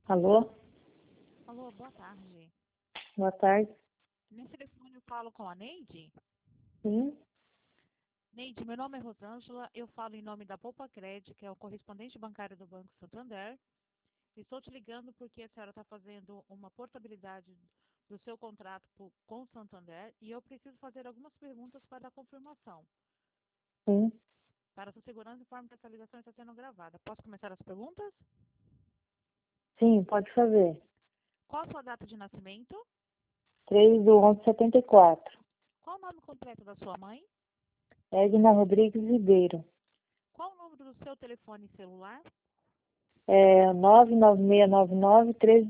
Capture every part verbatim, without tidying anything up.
Alô? Alô, boa tarde. Boa tarde. Nesse telefone eu falo com a Neide. Sim? Neide, meu nome é Rosângela, eu falo em nome da Poupa Cred, que é o correspondente bancário do Banco Santander. Estou te ligando porque a senhora está fazendo uma portabilidade do seu contrato po- com o Santander e eu preciso fazer algumas perguntas para a confirmação. Sim? Para sua segurança, informe que essa ligação está sendo gravada. Posso começar as perguntas? Sim, pode fazer. Qual a sua data de nascimento? três do onze de setenta e quatro. Qual o nome completo da sua mãe? Edna Rodrigues Ribeiro. Qual o número do seu telefone celular? É nove nove seis nove nove, um três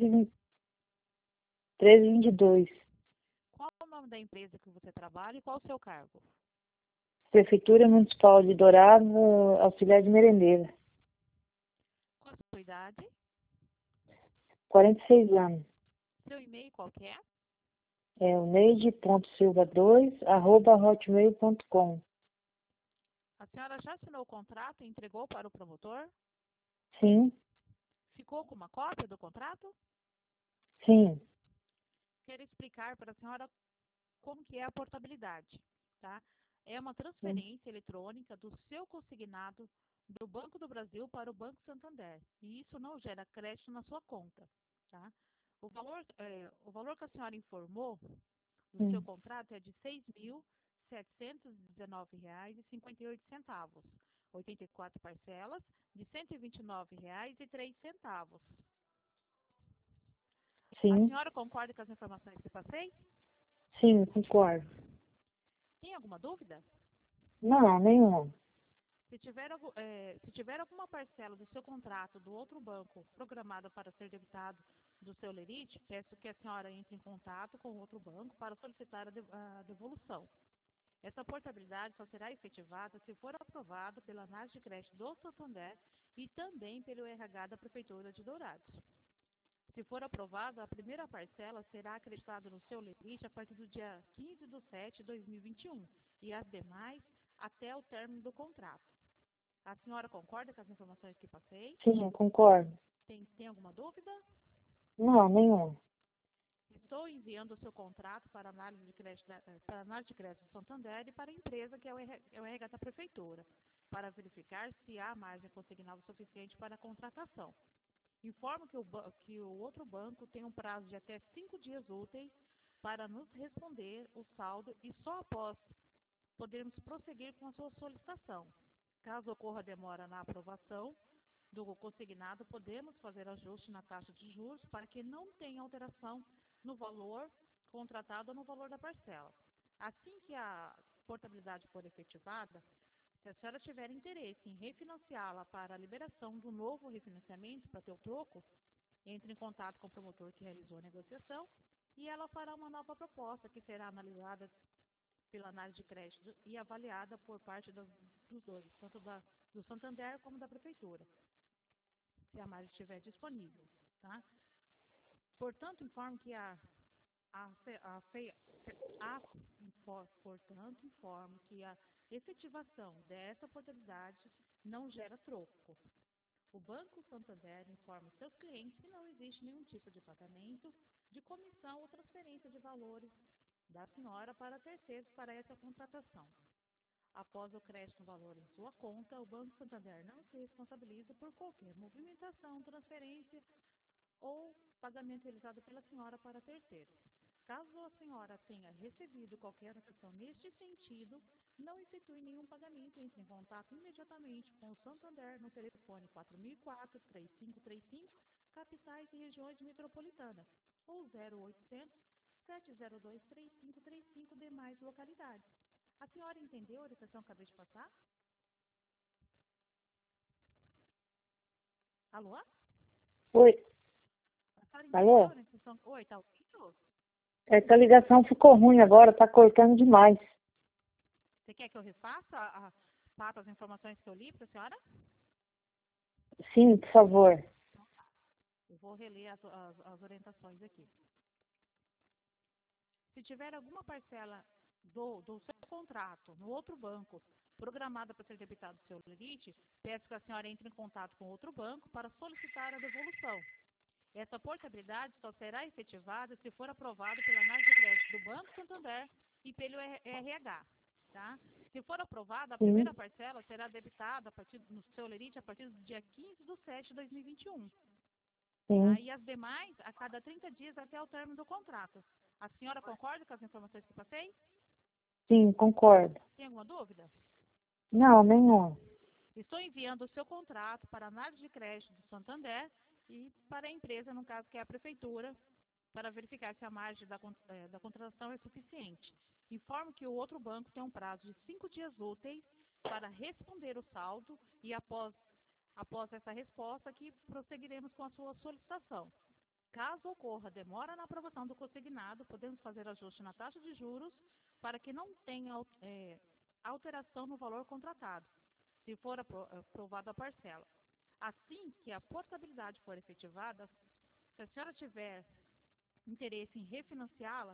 dois dois. Qual o nome da empresa que você trabalha e qual o seu cargo? Prefeitura Municipal de Dourado, auxiliar de merendeira. Qual a sua idade? quarenta e seis anos. Seu e-mail qual que é? É o neide ponto silva dois, arroba hotmail ponto com. A senhora já assinou o contrato e entregou para o promotor? Sim? Ficou com uma cópia do contrato? Sim. Quero explicar para a senhora como que é a portabilidade, tá? É uma Sim. transferência eletrônica do seu consignado do Banco do Brasil para o Banco Santander. E isso não gera crédito na sua conta, tá? O valor, é, o valor que a senhora informou do seu Sim. contrato é de seis mil setecentos e dezenove reais e cinquenta e oito centavos, oitenta e quatro parcelas de cento e vinte e nove reais e três centavos. A Sim. senhora concorda com as informações que passei? Sim, concordo. Tem alguma dúvida? Não, nenhum. Se tiver, algu- eh, se tiver alguma parcela do seu contrato do outro banco programada para ser debitado do seu lerite, peço que a senhora entre em contato com o outro banco para solicitar a de- a devolução. Essa portabilidade só será efetivada se for aprovada pela análise de crédito do Santander e também pelo R H da Prefeitura de Dourados. Se for aprovada, a primeira parcela será acreditada no seu limite a partir do dia quinze de setembro de dois mil e vinte e um e as demais até o término do contrato. A senhora concorda com as informações que passei? Sim, concordo. Tem, tem alguma dúvida? Não, nenhum. Estou enviando o seu contrato para análise de crédito, da- eh, para análise de crédito do Santander e para a empresa, que é o R- é o R H da Prefeitura, para verificar se há margem consignada suficiente para a contratação. Informo que o, ba- que o outro banco tem um prazo de até cinco dias úteis para nos responder o saldo e só após podermos prosseguir com a sua solicitação. Caso ocorra demora na aprovação do consignado, podemos fazer ajuste na taxa de juros para que não tenha alteração no valor contratado ou no valor da parcela. Assim que a portabilidade for efetivada, se a senhora tiver interesse em refinanciá-la para a liberação do novo refinanciamento para ter o troco, entre em contato com o promotor que realizou a negociação e ela fará uma nova proposta que será analisada pela análise de crédito e avaliada por parte das- dos dois, tanto da, do Santander como da Prefeitura, se a margem estiver disponível. Tá? Portanto, informo que a, a, fe- a, fe- a, info- portanto, informo que a efetivação dessa portabilidade não gera troco. O Banco Santander informa seus clientes que não existe nenhum tipo de pagamento de comissão ou transferência de valores da senhora para terceiros para essa contratação. Após o crédito no valor em sua conta, o Banco Santander não se responsabiliza por qualquer movimentação, transferência ou pagamento realizado pela senhora para terceiros. Caso a senhora tenha recebido qualquer notificação neste sentido, não efetue nenhum pagamento, entre em contato imediatamente com o Santander no telefone quatro mil e quatro, três cinco três cinco, capitais e regiões metropolitanas, ou zero oitocentos, sete zero dois, três cinco três cinco, demais localidades. A senhora entendeu a orientação que acabei de passar? Alô? Oi. A senhora entendeu a Alô? orientação? Oi, tá ouvindo? Essa ligação ficou ruim agora, tá cortando demais. Você quer que eu refaça a, a, faça as informações que eu li para a senhora? Sim, por favor. Eu vou reler as, as, as orientações aqui. Se tiver alguma parcela do, do seu contrato no outro banco programada para ser debitado do seu limite, peço que a senhora entre em contato com outro banco para solicitar a devolução. Essa portabilidade só será efetivada se for aprovada pela análise de crédito do Banco Santander e pelo R H, tá? Se for aprovada, a Sim, primeira parcela será debitada a partir, no seu lerite a partir do dia quinze de sete de dois mil e vinte e um, sim, tá? E as demais a cada trinta dias até o término do contrato. A senhora concorda com as informações que passei? sim, concordo. Tem alguma dúvida? Não, nenhum. Estou enviando o seu contrato para análise de crédito do Santander e para a empresa, no caso que é a prefeitura, para verificar se a margem da, con- eh, da contratação é suficiente. Informo que o outro banco tem um prazo de cinco dias úteis para responder o saldo e após, após essa resposta que prosseguiremos com a sua solicitação. Caso ocorra demora na aprovação do consignado, podemos fazer ajuste na taxa de juros para que não tenha al- eh, alteração no valor contratado, se for apro- aprovada a parcela. Assim que a portabilidade for efetivada, se a senhora tiver interesse em refinanciá-la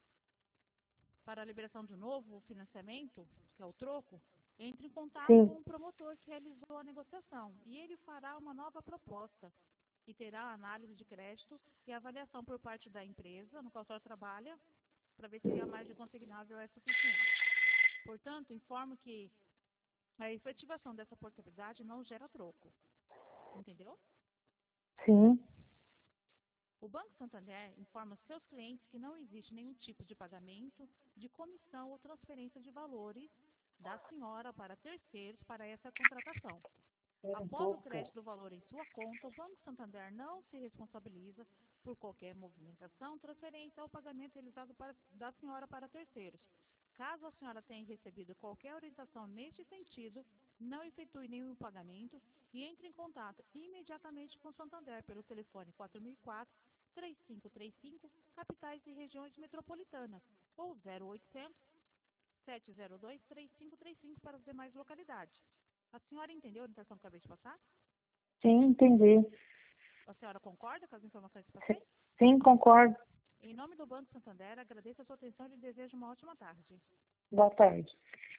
para a liberação de novo financiamento, que é o troco, entre em contato Sim, com o promotor que realizou a negociação e ele fará uma nova proposta e terá a análise de crédito e avaliação por parte da empresa no qual a senhora trabalha para ver se a margem consignável é suficiente. Portanto, informo que a efetivação dessa portabilidade não gera troco. Entendeu? sim, O Banco Santander informa seus clientes que não existe nenhum tipo de pagamento de comissão ou transferência de valores da senhora para terceiros para essa contratação. Após o crédito do valor em sua conta, o Banco Santander não se responsabiliza por qualquer movimentação, transferência ou pagamento realizado para, da senhora para terceiros. Caso a senhora tenha recebido qualquer orientação neste sentido, não efetue nenhum pagamento e entre em contato imediatamente com o Santander pelo telefone quatro mil e quatro, três cinco três cinco, capitais e regiões metropolitanas, ou zero oitocentos, sete zero dois, três cinco três cinco para as demais localidades. A senhora entendeu a orientação que acabei de passar? sim, entendi. A senhora concorda com as informações que passei? Sim, concordo. Em nome do Banco Santander, agradeço a sua atenção e lhe desejo uma ótima tarde. Boa tarde.